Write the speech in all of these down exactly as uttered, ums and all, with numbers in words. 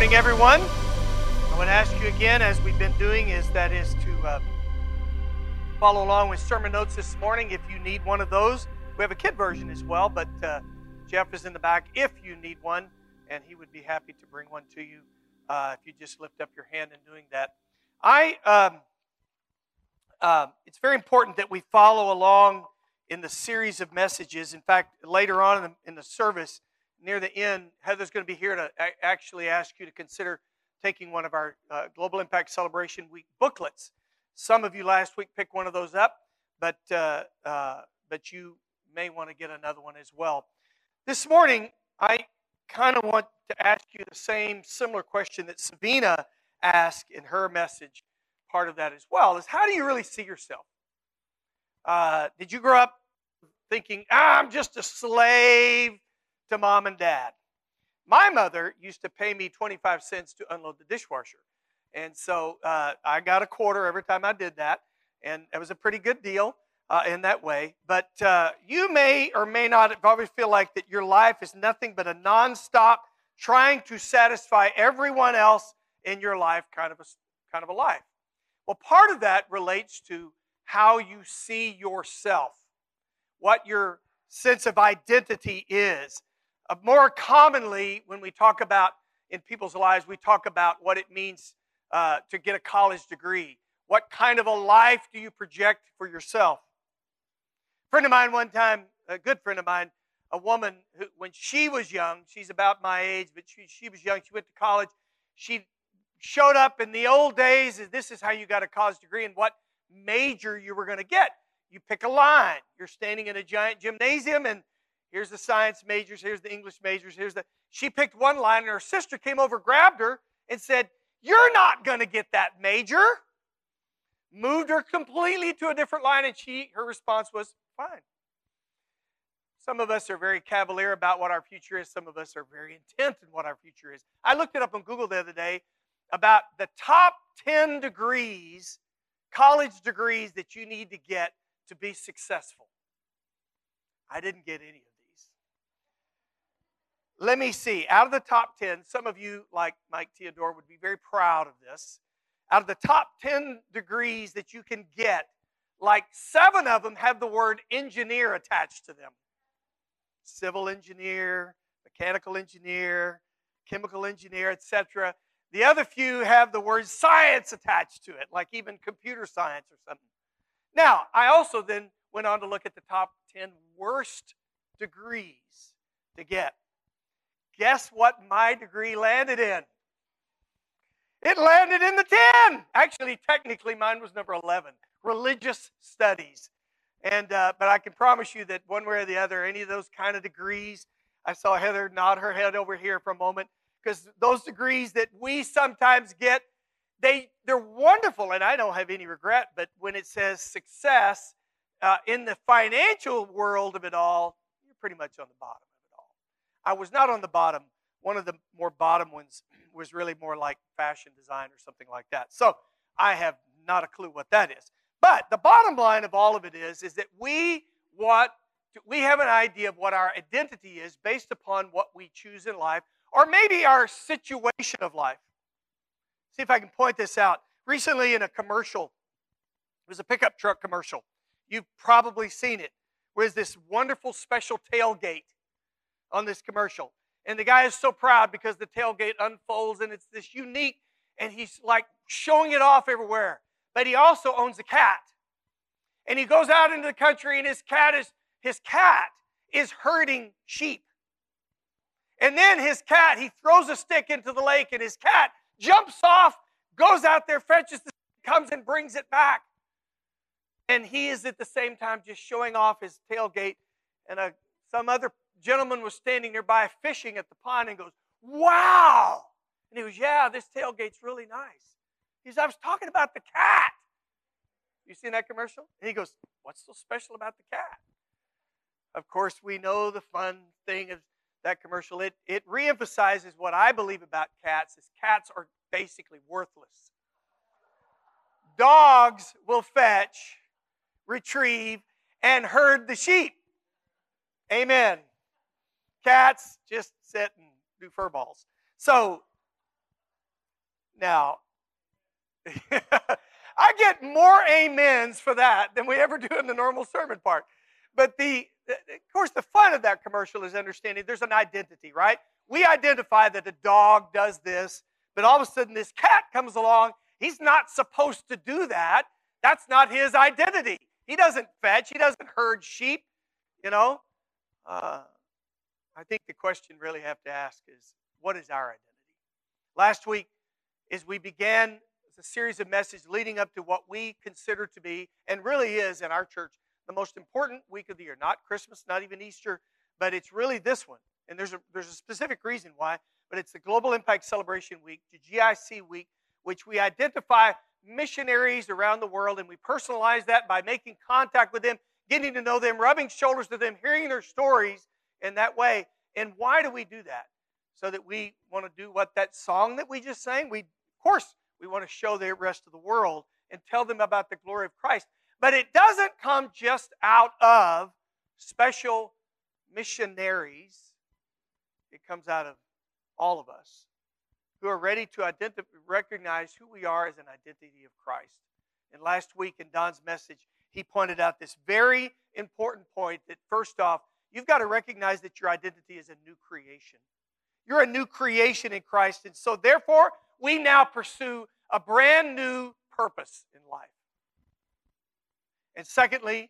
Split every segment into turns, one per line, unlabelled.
morning, everyone. I want to ask you again, as we've been doing, is that is to uh, follow along with sermon notes this morning. If you need one of those, we have a kid version as well, but uh, Jeff is in the back if you need one, and he would be happy to bring one to you uh, if you just lift up your hand in doing that. I, um, uh, it's very important that we follow along in the series of messages. In fact, later on in the, in the service, near the end, Heather's going to be here to a- actually ask you to consider taking one of our uh, Global Impact Celebration Week booklets. Some of you last week picked one of those up, but uh, uh, but you may want to get another one as well. This morning, I kind of want to ask you the same similar question that Sabina asked in her message. Part of that as well is, how do you really see yourself? Uh, did you grow up thinking, ah, I'm just a slave to mom and dad? My mother used to pay me twenty-five cents to unload the dishwasher. And so uh, I got a quarter every time I did that. And it was a pretty good deal uh, in that way. But uh, you may or may not probably feel like that your life is nothing but a nonstop trying to satisfy everyone else in your life kind of a, kind of a life. Well, part of that relates to how you see yourself, what your sense of identity is. Uh, more commonly, when we talk about in people's lives, we talk about what it means uh, to get a college degree. What kind of a life do you project for yourself? A friend of mine one time, a good friend of mine, a woman who, when she was young, she's about my age, but she, she was young, she went to college, she showed up in the old days, and this is how you got a college degree and what major you were going to get. You pick a line. You're standing in a giant gymnasium, and here's the science majors, here's the English majors, here's the... She picked one line, and her sister came over, grabbed her, and said, "You're not going to get that major." Moved her completely to a different line, and she, her response was, fine. Some of us are very cavalier about what our future is. Some of us are very intent in what our future is. I looked it up on Google the other day about the top ten degrees, college degrees that you need to get to be successful. I didn't get any of these. Let me see. Out of the top ten, some of you, like Mike Theodore, would be very proud of this. Out of the top ten degrees that you can get, like seven of them have the word engineer attached to them. Civil engineer, mechanical engineer, chemical engineer, et cetera. The other few have the word science attached to it, like even computer science or something. Now, I also then went on to look at the top ten worst degrees to get. Guess what my degree landed in? It landed in the ten. Actually, technically, mine was number eleven, religious studies. And uh, but I can promise you that one way or the other, any of those kind of degrees, I saw Heather nod her head over here for a moment, because those degrees that we sometimes get, they, they're wonderful, and I don't have any regret, but when it says success uh, in the financial world of it all, you're pretty much on the bottom of it all. I was not on the bottom. One of the more bottom ones was really more like fashion design or something like that. So I have not a clue what that is. But the bottom line of all of it is, is that we want to, we have an idea of what our identity is based upon what we choose in life, or maybe our situation of life. See if I can point this out. Recently in a commercial, it was a pickup truck commercial. You've probably seen it. Where's this wonderful special tailgate on this commercial. And the guy is so proud because the tailgate unfolds and it's this unique, and he's like showing it off everywhere. But he also owns a cat. And he goes out into the country, and his cat is his cat is herding sheep. And then his cat, he throws a stick into the lake, and his cat jumps off, goes out there, fetches the stick, comes and brings it back. And he is at the same time just showing off his tailgate. And a, some other gentleman was standing nearby fishing at the pond and goes, "Wow!" And he goes, "Yeah, this tailgate's really nice." He says, "I was talking about the cat." You seen that commercial? And he goes, "What's so special about the cat?" Of course, we know the fun thing of that commercial. It, it reemphasizes what I believe about cats, is cats are basically worthless. Dogs will fetch, retrieve, and herd the sheep. Amen. Cats just sit and do fur balls. So Now, I get more amens for that than we ever do in the normal sermon part. But the, of course, the fun of that commercial is understanding there's an identity, right? We identify that a dog does this, but all of a sudden this cat comes along. He's not supposed to do that. That's not his identity. He doesn't fetch. He doesn't herd sheep, you know. Uh, I think the question really have to ask is, what is our identity? Last week, as we began a series of messages leading up to what we consider to be, and really is in our church, the most important week of the year. Not Christmas, not even Easter, but it's really this one. And there's a, there's a specific reason why, but it's the Global Impact Celebration Week, the G I C Week, which we identify missionaries around the world, and we personalize that by making contact with them, getting to know them, rubbing shoulders with them, hearing their stories in that way. And why do we do that? So that we want to do what that song that we just sang, we, of course, we want to show the rest of the world and tell them about the glory of Christ. But it doesn't come just out of special missionaries. It comes out of all of us who are ready to identify, recognize who we are as an identity of Christ. And last week in Don's message, he pointed out this very important point that first off, you've got to recognize that your identity is a new creation. You're a new creation in Christ, and so therefore, we now pursue a brand new purpose in life. And secondly,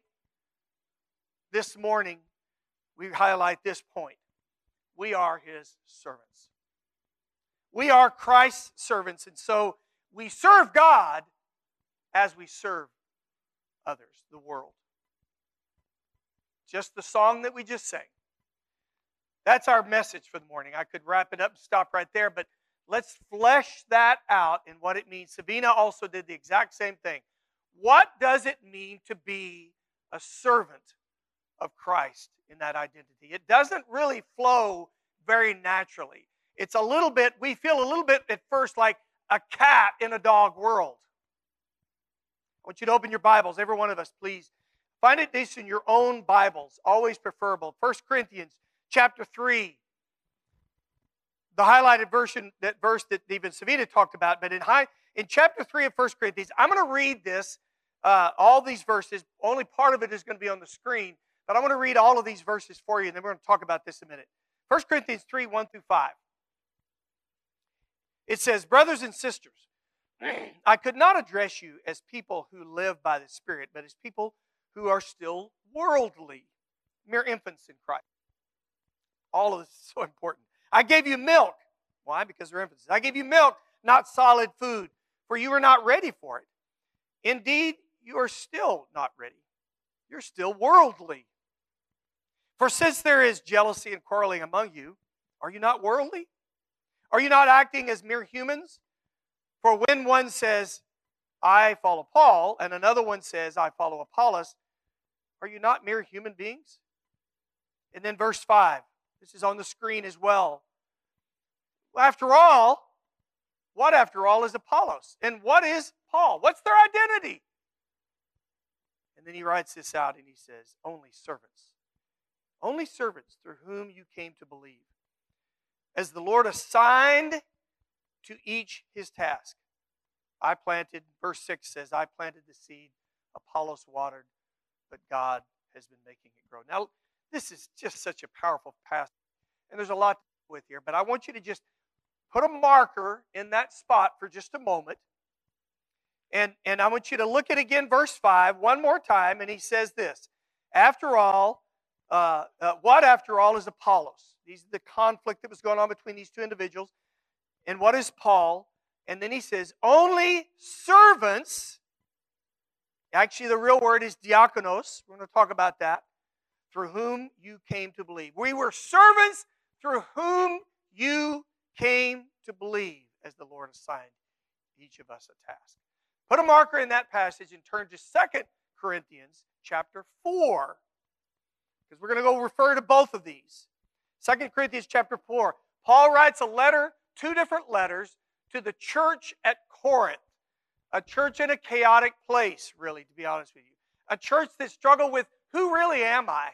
this morning, we highlight this point. We are His servants. We are Christ's servants, and so we serve God as we serve others, the world. Just the song that we just sang. That's our message for the morning. I could wrap it up and stop right there, but let's flesh that out and what it means. Sabina also did the exact same thing. What does it mean to be a servant of Christ in that identity? It doesn't really flow very naturally. It's a little bit, we feel a little bit at first like a cat in a dog world. I want you to open your Bibles, every one of us, please. Find it this in your own Bibles, always preferable. First Corinthians chapter three. The highlighted version, that verse that even Savita talked about, but in high in chapter three of First Corinthians, I'm going to read this, uh, all these verses. Only part of it is going to be on the screen, but I want to read all of these verses for you, and then we're going to talk about this in a minute. First Corinthians three, one through five. It says, brothers and sisters, I could not address you as people who live by the Spirit, but as people who are still worldly, mere infants in Christ. All of this is so important. I gave you milk. Why? Because they're infants. I gave you milk, not solid food, for you are not ready for it. Indeed, you are still not ready. You're still worldly. For since there is jealousy and quarreling among you, are you not worldly? Are you not acting as mere humans? For when one says, I follow Paul, and another one says, I follow Apollos, are you not mere human beings? And then verse five. This is on the screen as well. After all, what after all is Apollos? And what is Paul? What's their identity? And then he writes this out and he says, only servants. Only servants through whom you came to believe. As the Lord assigned to each his task. I planted, verse six says, I planted the seed, Apollos watered, but God has been making it grow. Now, this is just such a powerful passage, and there's a lot to do with here, but I want you to just put a marker in that spot for just a moment, and, and I want you to look at again verse five one more time, and he says this, after all, uh, uh, what after all is Apollos? These are the conflict that was going on between these two individuals. And what is Paul? And then he says, only servants, actually the real word is diakonos, we're going to talk about that, through whom you came to believe. We were servants through whom you came to believe, as the Lord assigned each of us a task. Put a marker in that passage and turn to Second Corinthians chapter four, because we're going to go refer to both of these. Second Corinthians chapter four. Paul writes a letter, two different letters, to the church at Corinth. A church in a chaotic place, really, to be honest with you. A church that struggled with, who really am I?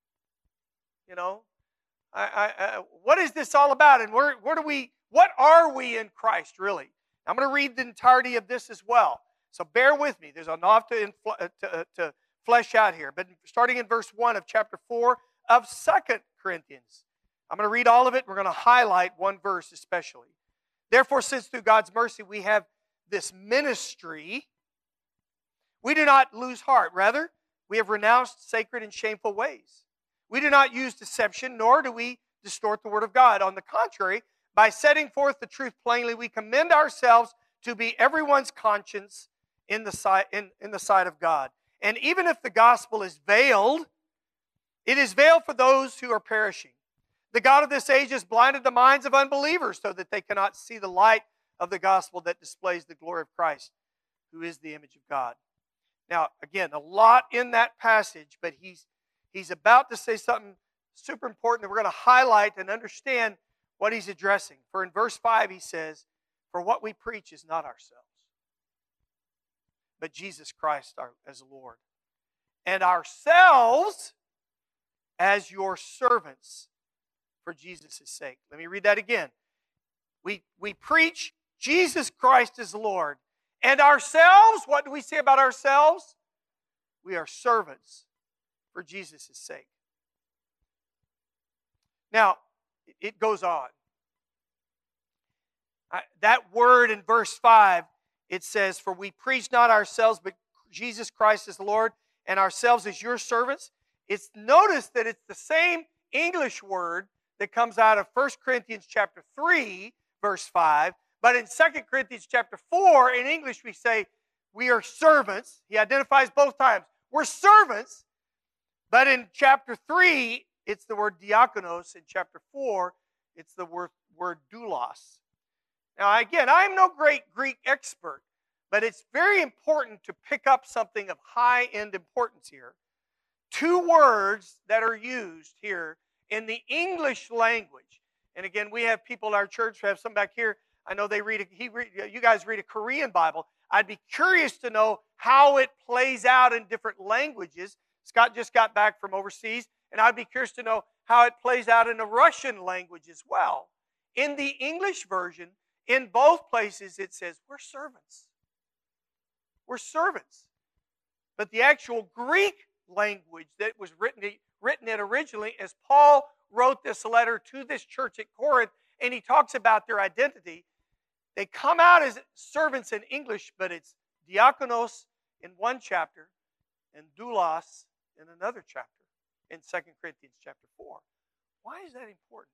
You know, I, I, I, what is this all about? And where, where do we, what are we in Christ, really? I'm going to read the entirety of this as well. So bear with me. There's enough to, infl- to, to flesh out here. But starting in verse one of chapter four of Second Corinthians. I'm going to read all of it. We're going to highlight one verse especially. Therefore, since through God's mercy we have this ministry, we do not lose heart. Rather, we have renounced sacred and shameful ways. We do not use deception, nor do we distort the word of God. On the contrary, by setting forth the truth plainly, we commend ourselves to be everyone's conscience in the sight, in, in the sight of God. And even if the gospel is veiled, it is veiled for those who are perishing. The God of this age has blinded the minds of unbelievers so that they cannot see the light of the gospel that displays the glory of Christ, who is the image of God. Now, again, a lot in that passage, but he's, he's about to say something super important that we're going to highlight and understand what he's addressing. For in verse five he says, for what we preach is not ourselves, but Jesus Christ our, as Lord, and ourselves as your servants for Jesus' sake. Let me read that again. We, we preach Jesus Christ as Lord, and ourselves, what do we say about ourselves? We are servants for Jesus' sake. Now, it goes on. I, that word in verse five, it says, for we preach not ourselves, but Jesus Christ as the Lord, and ourselves as your servants. It's notice that it's the same English word that comes out of First Corinthians chapter three, verse five. But in Second Corinthians chapter four, in English we say, we are servants. He identifies both times. We're servants. But in chapter three, it's the word diakonos. In chapter four, it's the word, word doulos. Now again, I'm no great Greek expert, but it's very important to pick up something of high-end importance here. Two words that are used here in the English language. And again, we have people in our church, we have some back here, I know they read, a, he read, you guys read a Korean Bible. I'd be curious to know how it plays out in different languages. Scott just got back from overseas, and I'd be curious to know how it plays out in the Russian language as well. In the English version, in both places, it says, we're servants. We're servants. But the actual Greek language that was written, written it originally, as Paul wrote this letter to this church at Corinth, and he talks about their identity, they come out as servants in English, but it's diakonos in one chapter and doulos in another chapter in Second Corinthians chapter four. Why is that important?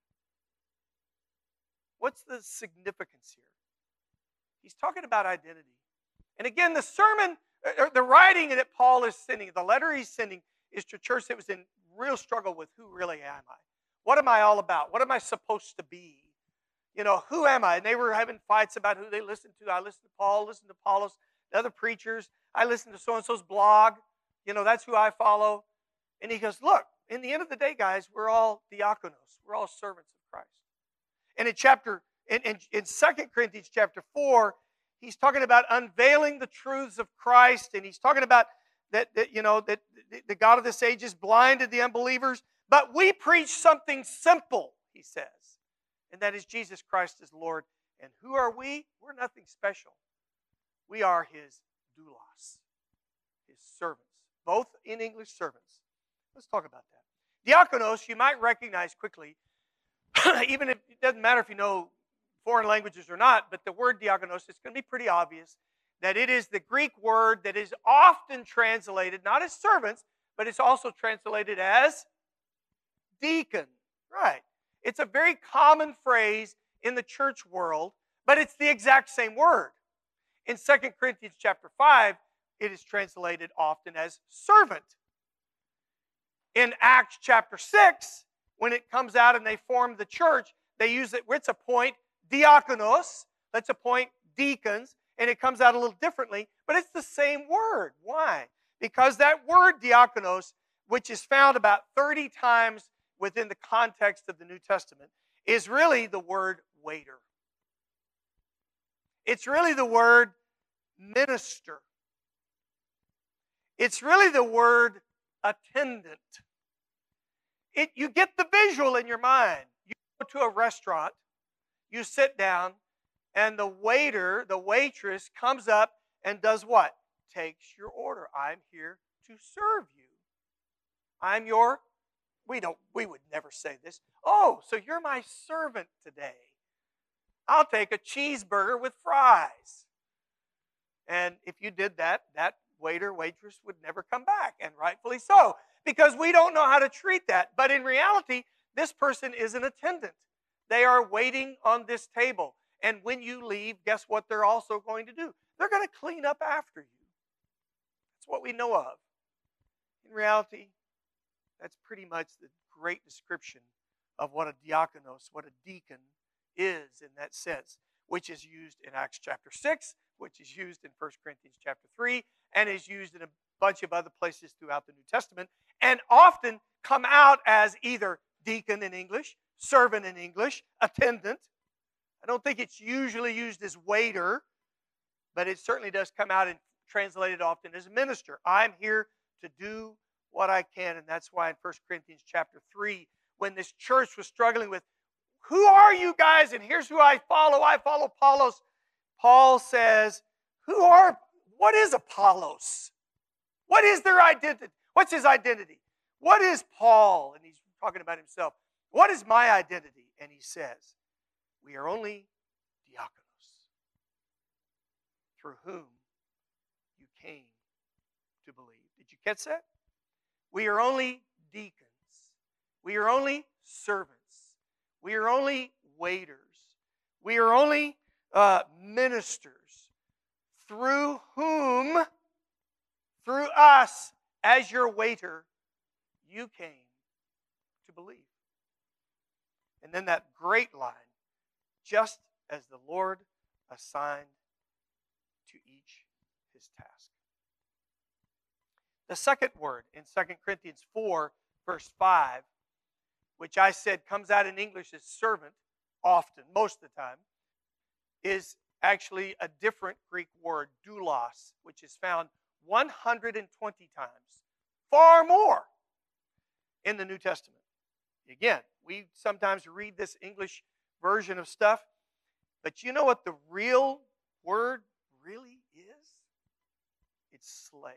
What's the significance here? He's talking about identity. And again, the sermon, or the writing that Paul is sending, the letter he's sending, is to a church that was in real struggle with who really am I? What am I all about? What am I supposed to be? You know, who am I? And they were having fights about who they listened to. I listened to Paul, listened to Apollos, the other preachers. I listened to so-and-so's blog. You know, that's who I follow. And he goes, look, in the end of the day, guys, we're all diakonos. We're all servants of Christ. And in chapter, in, in, in Second Corinthians chapter four, he's talking about unveiling the truths of Christ. And he's talking about that, that you know, that the, the God of this age has blinded the unbelievers. But we preach something simple, he says. And that is Jesus Christ as Lord. And who are we? We're nothing special. We are his doulos, his servants. Both in English, servants. Let's talk about that. Diakonos, you might recognize quickly, even if it doesn't matter if you know foreign languages or not, but the word diakonos, it's going to be pretty obvious that it is the Greek word that is often translated, not as servants, but it's also translated as deacon. Right. It's a very common phrase in the church world, but it's the exact same word. In Second Corinthians chapter five, it is translated often as servant. In Acts chapter six, when it comes out and they form the church, they use it, let's appoint diakonos, let's appoint deacons, and it comes out a little differently, but it's the same word. Why? Because that word diakonos, which is found about thirty times within the context of the New Testament, is really the word waiter. It's really the word minister. It's really the word attendant. It, you get the visual in your mind. You go to a restaurant, you sit down, and the waiter, the waitress comes up and does what? Takes your order. I'm here to serve you. I'm your, we don't, we would never say this. Oh, so you're my servant today. I'll take a cheeseburger with fries. And if you did that, that waiter, waitress would never come back, and rightfully so, because we don't know how to treat that. But in reality, this person is an attendant. They are waiting on this table. And when you leave, guess what they're also going to do? They're going to clean up after you. That's what we know of. In reality, that's pretty much the great description of what a diakonos, what a deacon is in that sense, which is used in Acts chapter six, which is used in First Corinthians chapter three, and is used in a bunch of other places throughout the New Testament, and often come out as either deacon in English, servant in English, attendant. I don't think it's usually used as waiter, but it certainly does come out and translated often as minister. I'm here to do what I can, and that's why in First Corinthians chapter three, when this church was struggling with, who are you guys? And here's who I follow. I follow Apollos. Paul says, who are, what is Apollos? What is their identity? What's his identity? What is Paul? And he's talking about himself. What is my identity? And he says, we are only diakonos, through whom you came to believe. Did you catch that? We are only deacons. We are only servants. We are only waiters. We are only uh, ministers through whom, through us, as your waiter, you came to believe. And then that great line, just as the Lord assigned to each his task. The second word in Second Corinthians four, verse five, which I said comes out in English as servant often, most of the time, is actually a different Greek word, doulos, which is found one hundred twenty times, far more in the New Testament. Again, we sometimes read this English version of stuff, but you know what the real word really is? It's slave.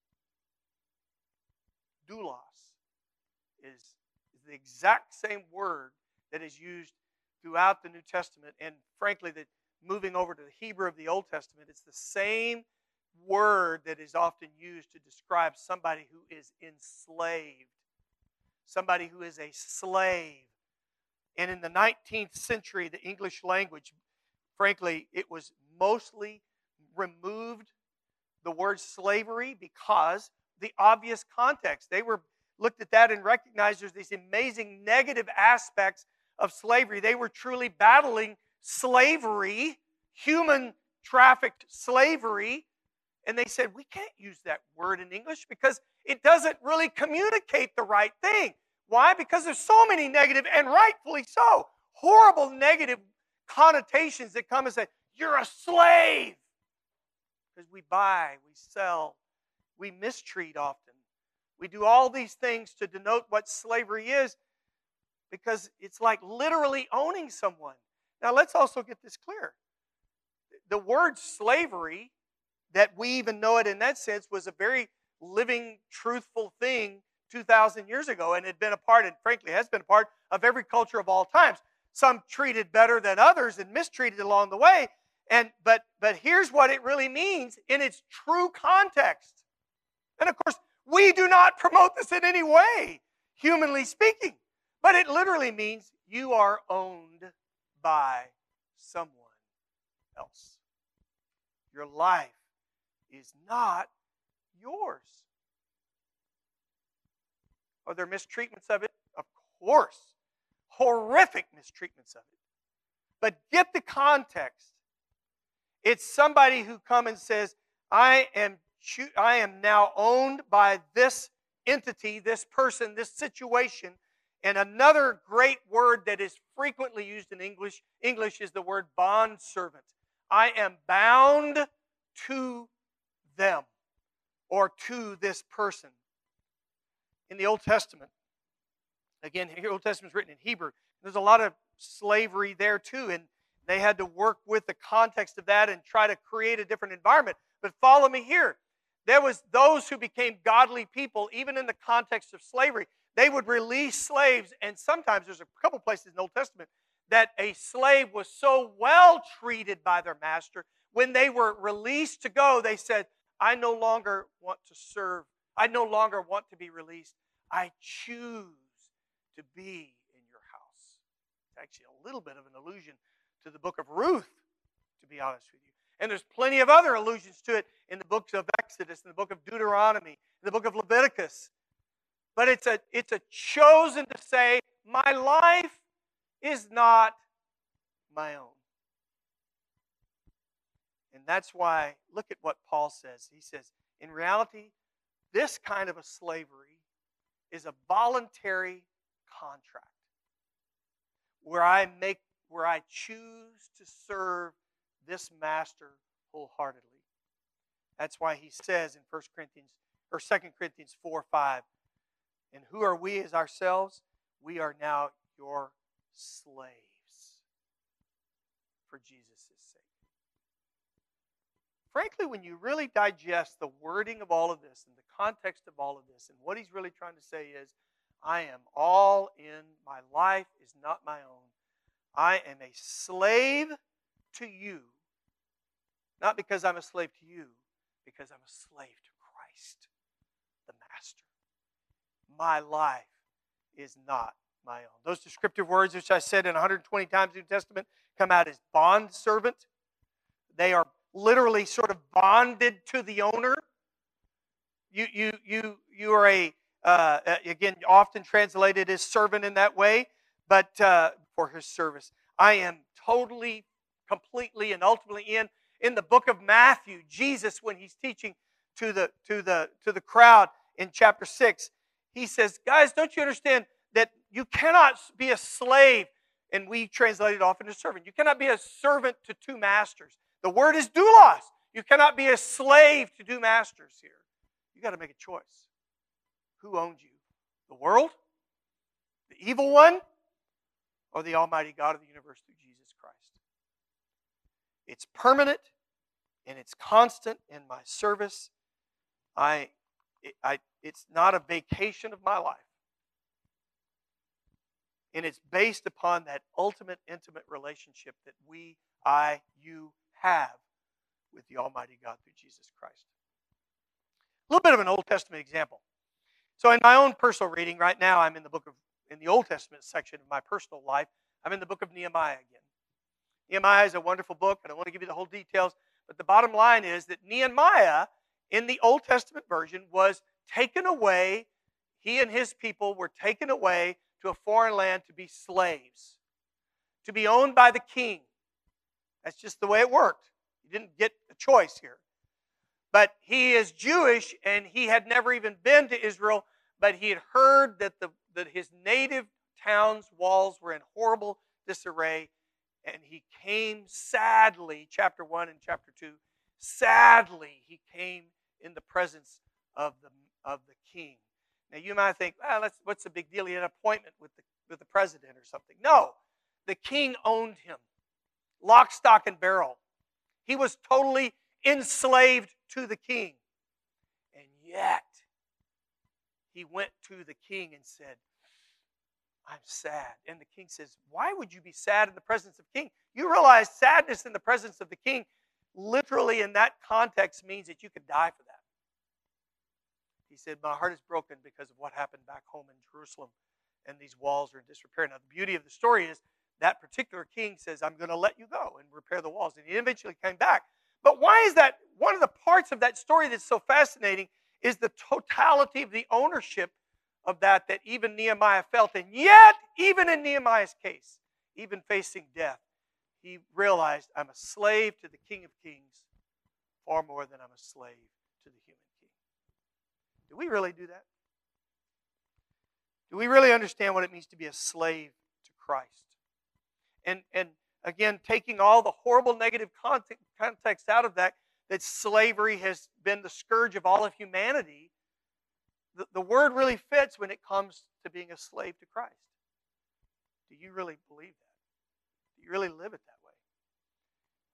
Doulos is, is the exact same word that is used throughout the New Testament, and frankly, that moving over to the Hebrew of the Old Testament, it's the same word that is often used to describe somebody who is enslaved, somebody who is a slave. And in the nineteenth century, the English language, frankly, it was mostly removed the word slavery because the obvious context. They were looked at that and recognized there's these amazing negative aspects of slavery. They were truly battling slavery, human trafficked slavery, and they said, we can't use that word in English because it doesn't really communicate the right thing. Why? Because there's so many negative, and rightfully so, horrible negative connotations that come and say, you're a slave. Because we buy, we sell, we mistreat often. We do all these things to denote what slavery is because it's like literally owning someone. Now let's also get this clear. The word slavery, that we even know it in that sense, was a very living, truthful thing two thousand years ago, and had been a part, and frankly has been a part of every culture of all times. Some treated better than others and mistreated along the way. And but but here's what it really means in its true context. And of course, we do not promote this in any way, humanly speaking. But it literally means you are owned by someone else. Your life is not yours. Are there mistreatments of it? Of course. Horrific mistreatments of it. But get the context. It's somebody who comes and says, I am, I am now owned by this entity, this person, this situation. And another great word that is frequently used in English, English is the word bondservant. I am bound to them or to this person. In the Old Testament, again, the Old Testament is written in Hebrew. There's a lot of slavery there too, and They had to work with the context of that and try to create a different environment. But follow me here. There was those who became godly people, even in the context of slavery. They would release slaves, and sometimes there's a couple places in the Old Testament that a slave was so well treated by their master, when they were released to go, they said, I no longer want to serve. I no longer want to be released. I choose to be in your house. It's actually a little bit of an allusion to the book of Ruth, to be honest with you. And there's plenty of other allusions to it in the books of Exodus, in the book of Deuteronomy, in the book of Leviticus. But it's a, it's a chosen to say, my life is not my own. And that's why, look at what Paul says. He says, in reality, this kind of a slavery is a voluntary contract where I make, where I choose to serve this master wholeheartedly. That's why he says in First Corinthians or Second Corinthians four five, and who are we as ourselves? We are now your slaves for Jesus' sake. Frankly, when you really digest the wording of all of this and the context of all of this, and what he's really trying to say is, I am all in, my life is not my own. I am a slave to you, not because I'm a slave to you, because I'm a slave to Christ, the Master. My life is not my own. Those descriptive words, which I said in one hundred twenty times in the New Testament, come out as bond servant. They are literally sort of bonded to the owner. You, you, you, you are a, uh, again, often translated as servant in that way, but uh, for his service. I am totally, completely, and ultimately in. In the book of Matthew, Jesus, when he's teaching to the, to the, to the crowd in chapter six, he says, guys, don't you understand that you cannot be a slave, and we translate it often as servant. You cannot be a servant to two masters. The word is doulos. You cannot be a slave to two masters here. You got to make a choice. Who owns you? The world? The evil one? Or the Almighty God of the universe through Jesus Christ? It's permanent and it's constant in my service. I, it, I, it's not a vacation of my life. And it's based upon that ultimate intimate relationship that we, I, you have with the Almighty God through Jesus Christ. A little bit of an Old Testament example. So in my own personal reading, right now I'm in the book of, in the Old Testament section of my personal life, I'm in the book of Nehemiah again. Nehemiah is a wonderful book, and I want to give you the whole details, but the bottom line is that Nehemiah, in the Old Testament version, was taken away, he and his people were taken away to a foreign land to be slaves, to be owned by the king. That's just the way it worked. He didn't get a choice here. But he is Jewish, and he had never even been to Israel, but he had heard that, the, that his native town's walls were in horrible disarray, and he came sadly, chapter one and chapter two, sadly he came in the presence of the, of the king. Now you might think, well, that's, what's the big deal? He had an appointment with the, with the president or something. No, the king owned him, lock, stock, and barrel. He was totally enslaved to the king. And yet, he went to the king and said, I'm sad. And the king says, why would you be sad in the presence of the king? You realize sadness in the presence of the king literally in that context means that you could die for that. He said, my heart is broken because of what happened back home in Jerusalem, and these walls are in disrepair. Now, the beauty of the story is that particular king says, I'm going to let you go and repair the walls. And he eventually came back. But why is that? One of the parts of that story that's so fascinating is the totality of the ownership of that that even Nehemiah felt. And yet, even in Nehemiah's case, even facing death, he realized, I'm a slave to the King of Kings far more than I'm a slave to the human king. Do we really do that? Do we really understand what it means to be a slave to Christ? And, and again, taking all the horrible negative context out of that, that slavery has been the scourge of all of humanity, the, the word really fits when it comes to being a slave to Christ. Do you really believe that? Do you really live it that way?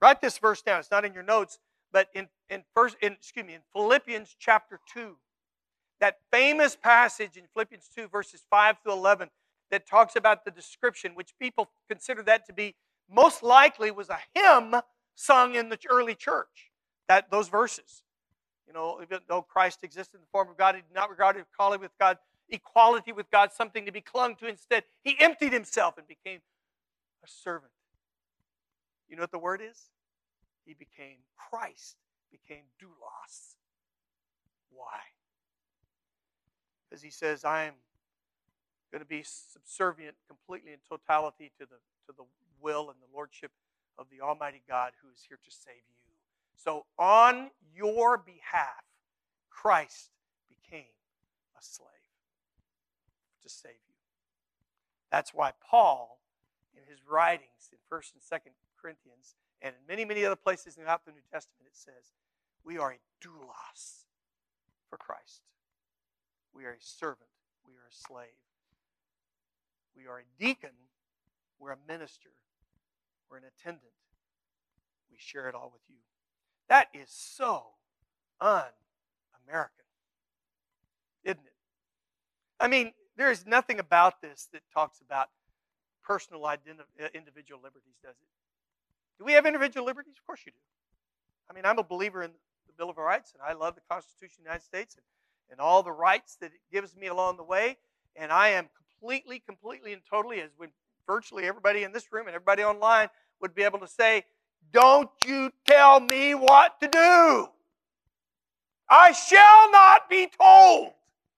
Write this verse down. It's not in your notes, but in, in first in excuse me, in Philippians chapter two, that famous passage in Philippians two, verses five through eleven, that talks about the description, which people consider that to be most likely was a hymn sung in the early church. That those verses. You know, even though Christ existed in the form of God, he did not regard equality with God, equality with God something to be clung to. Instead, he emptied himself and became a servant. You know what the word is? He became Christ, became doulos. Why? Because he says, I am going to be subservient completely in totality to the, to the will and the lordship of the Almighty God who is here to save you. So on your behalf, Christ became a slave to save you. That's why Paul, in his writings in First and Second Corinthians, and in many, many other places throughout the New Testament, it says, we are a doulos for Christ. We are a servant. We are a slave. We are a deacon. We're a minister. We're an attendant. We share it all with you. That is so un-American, isn't it? I mean, there is nothing about this that talks about personal identi- individual liberties, does it? Do we have individual liberties? Of course you do. I mean, I'm a believer in the Bill of Rights, and I love the Constitution of the United States and, and all the rights that it gives me along the way, and I am completely, completely, and totally, as when virtually everybody in this room and everybody online would be able to say, don't you tell me what to do. I shall not be told.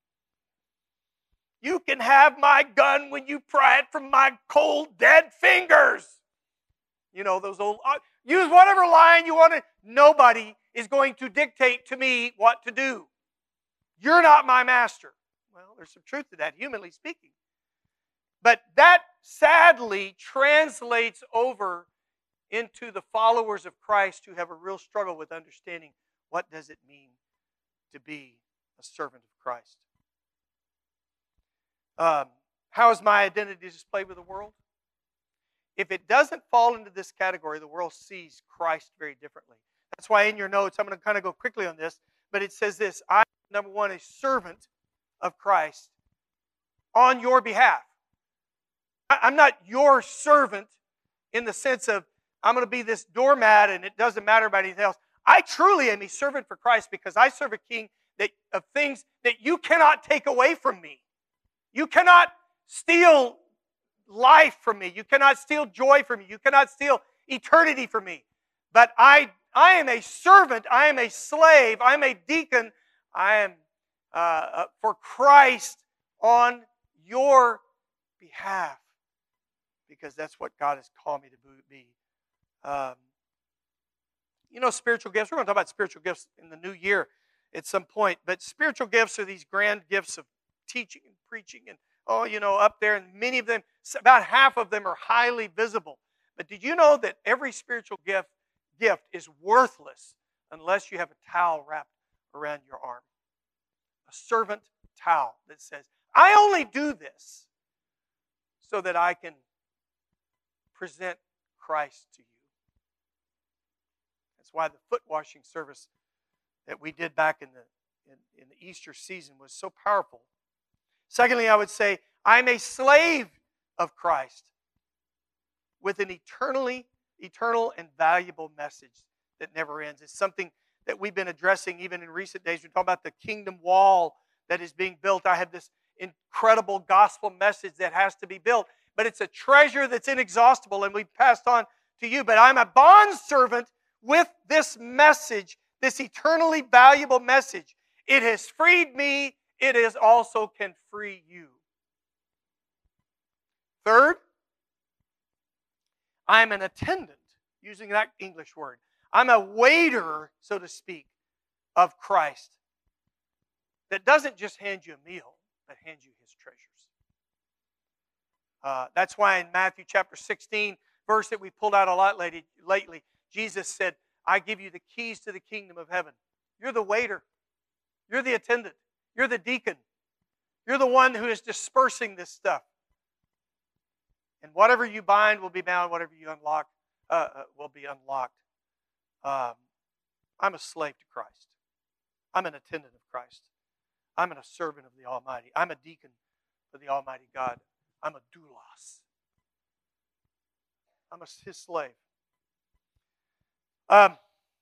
You can have my gun when you pry it from my cold, dead fingers. You know, those old, uh, use whatever line you want to. Nobody is going to dictate to me what to do. You're not my master. Well, there's some truth to that, humanly speaking. But that sadly translates over into the followers of Christ who have a real struggle with understanding what does it mean to be a servant of Christ. Um, how is my identity displayed with the world? If it doesn't fall into this category, the world sees Christ very differently. That's why in your notes, I'm going to kind of go quickly on this, but it says this, I am, number one, a servant of Christ on your behalf. I'm not your servant in the sense of I'm going to be this doormat and it doesn't matter about anything else. I truly am a servant for Christ because I serve a king that, of things that you cannot take away from me. You cannot steal life from me. You cannot steal joy from me. You cannot steal eternity from me. But I, I am a servant. I am a slave. I am a deacon. I am uh, for Christ on your behalf because that's what God has called me to be. Um, you know, spiritual gifts. We're going to talk about spiritual gifts in the new year at some point. But spiritual gifts are these grand gifts of teaching and preaching and, oh, you know, up there. And many of them, about half of them are highly visible. But did you know that every spiritual gift, gift is worthless unless you have a towel wrapped around your arm? A servant towel that says, I only do this so that I can present Christ to you. That's why the foot washing service that we did back in the in, in the Easter season was so powerful. Secondly, I would say, I'm a slave of Christ with an eternally, eternal and valuable message that never ends. It's something that we've been addressing even in recent days. We're talking about the kingdom wall that is being built. I have this incredible gospel message that has to be built. But it's a treasure that's inexhaustible, and we've passed on to you. But I'm a bondservant with this message, this eternally valuable message. It has freed me. It is also can free you. Third, I'm an attendant, using that English word. I'm a waiter, so to speak, of Christ that doesn't just hand you a meal, but hands you his treasures. Uh, that's why in Matthew chapter sixteen, verse that we pulled out a lot lately, lately, Jesus said, I give you the keys to the kingdom of heaven. You're the waiter. You're the attendant. You're the deacon. You're the one who is dispersing this stuff. And whatever you bind will be bound. Whatever you unlock uh, uh, will be unlocked. Um, I'm a slave to Christ. I'm an attendant of Christ. I'm a servant of the Almighty. I'm a deacon for the Almighty God. I'm a doulos. I'm a, his slave. Um,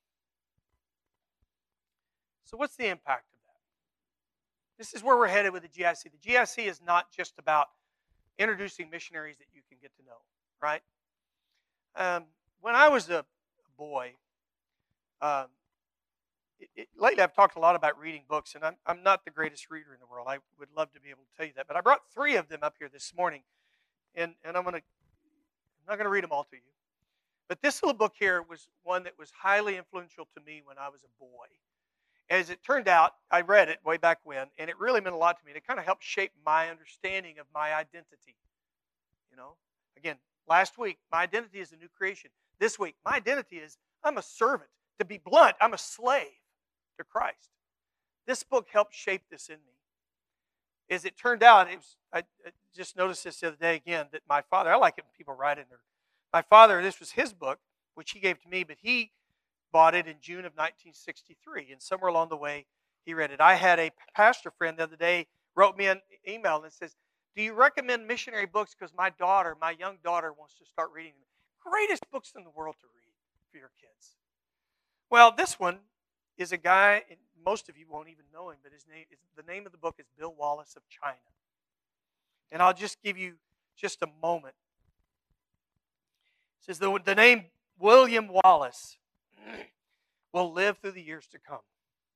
so what's the impact of that? This is where we're headed with the G I C. The G I C is not just about introducing missionaries that you can get to know, right? Um, when I was a boy, um, it, it, lately I've talked a lot about reading books, and I'm, I'm not the greatest reader in the world. I would love to be able to tell you that, but I brought three of them up here this morning, and, and I'm going to, I'm not going to read them all to you. But this little book here was one that was highly influential to me when I was a boy. As it turned out, I read it way back when, and it really meant a lot to me. It kind of helped shape my understanding of my identity. You know, again, last week, my identity is a new creation. This week, my identity is I'm a servant. To be blunt, I'm a slave to Christ. This book helped shape this in me. As it turned out, it was, I, I just noticed this the other day again, that my father, I like it when people write in there. My father, this was his book, which he gave to me, but he bought it in June of nineteen sixty-three, and somewhere along the way, he read it. I had a pastor friend the other day wrote me an email that says, do you recommend missionary books because my daughter, my young daughter, wants to start reading them? Greatest books in the world to read for your kids. Well, this one is a guy, and most of you won't even know him, but his name is, the name of the book is Bill Wallace of China. And I'll just give you just a moment. It says the, the name William Wallace will live through the years to come.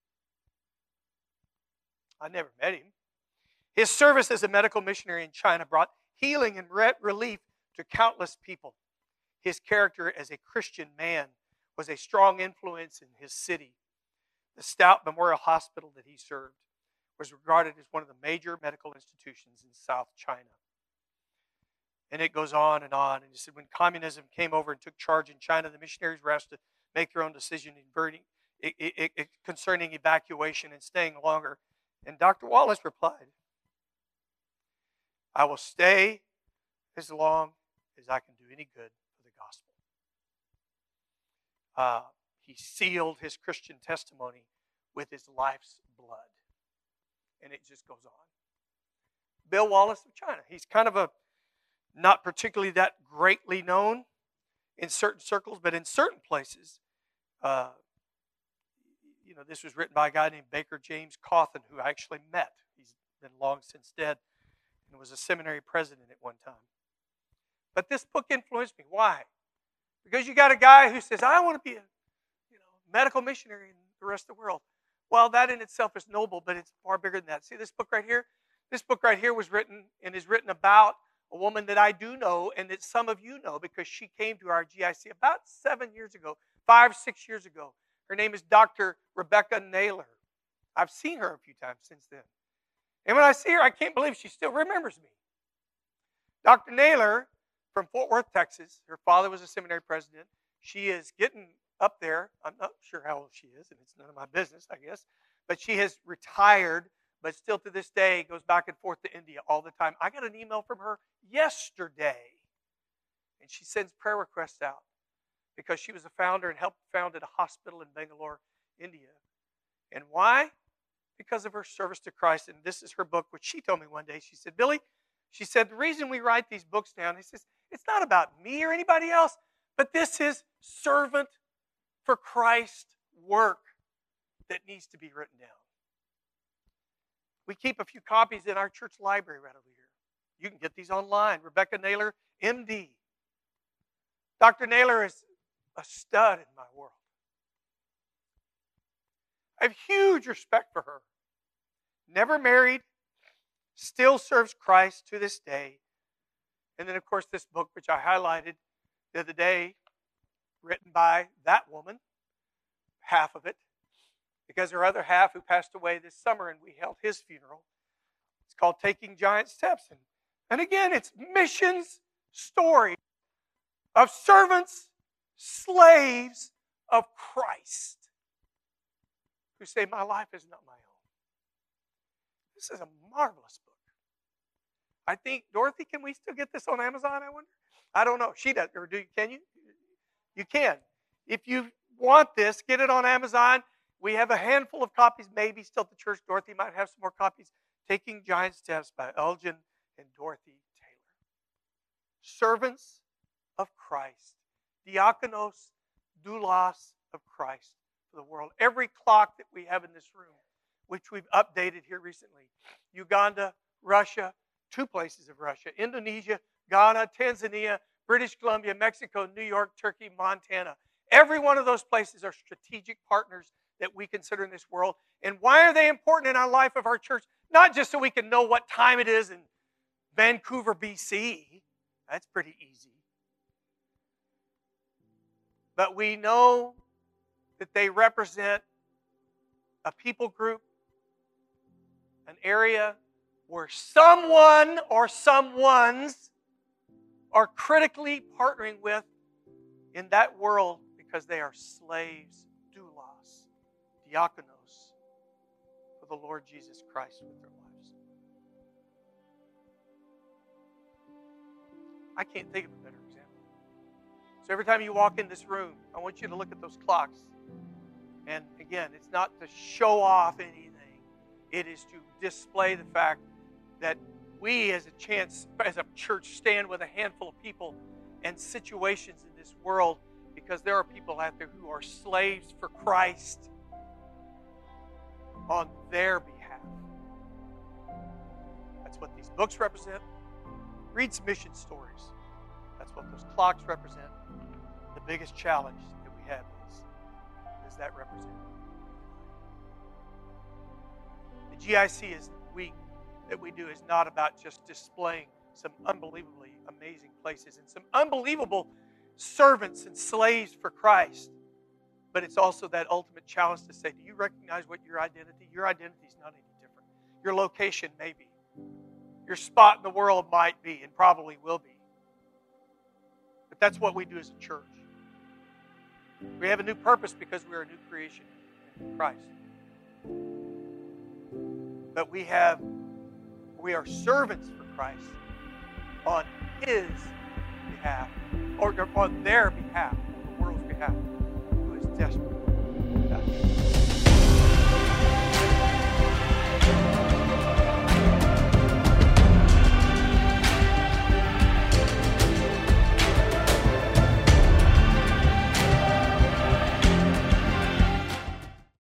I never met him. His service as a medical missionary in China brought healing and relief to countless people. His character as a Christian man was a strong influence in his city. The Stout Memorial Hospital that he served was regarded as one of the major medical institutions in South China. And it goes on and on. And he said when communism came over and took charge in China, the missionaries were asked to make their own decision in burning, it, it, it, concerning evacuation and staying longer. And Doctor Wallace replied, I will stay as long as I can do any good for the gospel. Uh, he sealed his Christian testimony with his life's blood. And it just goes on. Bill Wallace of China. He's kind of a not particularly that greatly known in certain circles, but in certain places, uh, you know, this was written by a guy named Baker James Cawthon, who I actually met. He's been long since dead and was a seminary president at one time. But this book influenced me. Why? Because you got a guy who says, I want to be a you know, medical missionary in the rest of the world. Well, that in itself is noble, but it's far bigger than that. See this book right here? This book right here was written and is written about a woman that I do know and that some of you know because she came to our G I C about seven years ago, five, six years ago. Her name is Doctor Rebecca Naylor. I've seen her a few times since then. And when I see her, I can't believe she still remembers me. Doctor Naylor from Fort Worth, Texas. Her father was a seminary president. She is getting up there. I'm not sure how old she is, and it's none of my business, I guess. But she has retired, but still to this day goes back and forth to India all the time. I got an email from her yesterday, and she sends prayer requests out because she was a founder and helped founded a hospital in Bangalore, India. And why? Because of her service to Christ. And this is her book, which she told me one day. She said, Billy, she said, the reason we write these books down, he says, it's not about me or anybody else, but this is servant for Christ work that needs to be written down. We keep a few copies in our church library right over here. You can get these online. Rebecca Naylor, M D. Doctor Naylor is a stud in my world. I have huge respect for her. Never married, still serves Christ to this day. And then, of course, this book, which I highlighted the other day, written by that woman, half of it, because her other half, who passed away this summer, and we held his funeral. It's called Taking Giant Steps. And, and again, it's missions story of servants, slaves of Christ, who say, my life is not my own. This is a marvelous book. I think, Dorothy, can we still get this on Amazon, I wonder? I don't know. She does. Or do you, can you? You can. If you want this, get it on Amazon. We have a handful of copies, maybe still at the church. Dorothy might have some more copies. Taking Giant Steps by Elgin and Dorothy Taylor. Servants of Christ. Diakonos, doulos of Christ for the world. Every clock that we have in this room, which we've updated here recently. Uganda, Russia, two places of Russia. Indonesia, Ghana, Tanzania, British Columbia, Mexico, New York, Turkey, Montana. Every one of those places are strategic partners that we consider in this world. And why are they important in our life of our church? Not just so we can know what time it is in Vancouver, B C. That's pretty easy. But we know that they represent a people group, an area where someone or someones are critically partnering with in that world because they are slaves, doulos, diakonos, for the Lord Jesus Christ with their lives. I can't think of a better example. So every time you walk in this room, I want you to look at those clocks. And again, it's not to show off anything. It is to display the fact that we as a chance, as a church, stand with a handful of people and situations in this world because there are people out there who are slaves for Christ on their behalf. That's what these books represent. Read some mission stories. That's what those clocks represent. The biggest challenge that we have is, does that represent? The G I C is week that we do is not about just displaying some unbelievably amazing places and some unbelievable servants and slaves for Christ. But it's also that ultimate challenge to say, do you recognize what your identity? Your identity is not any different. Your location may be. Your spot in the world might be and probably will be. But that's what we do as a church. We have a new purpose because we're a new creation in Christ. But we have, we are servants for Christ on His behalf, or on their behalf, on the world's behalf, who is desperate.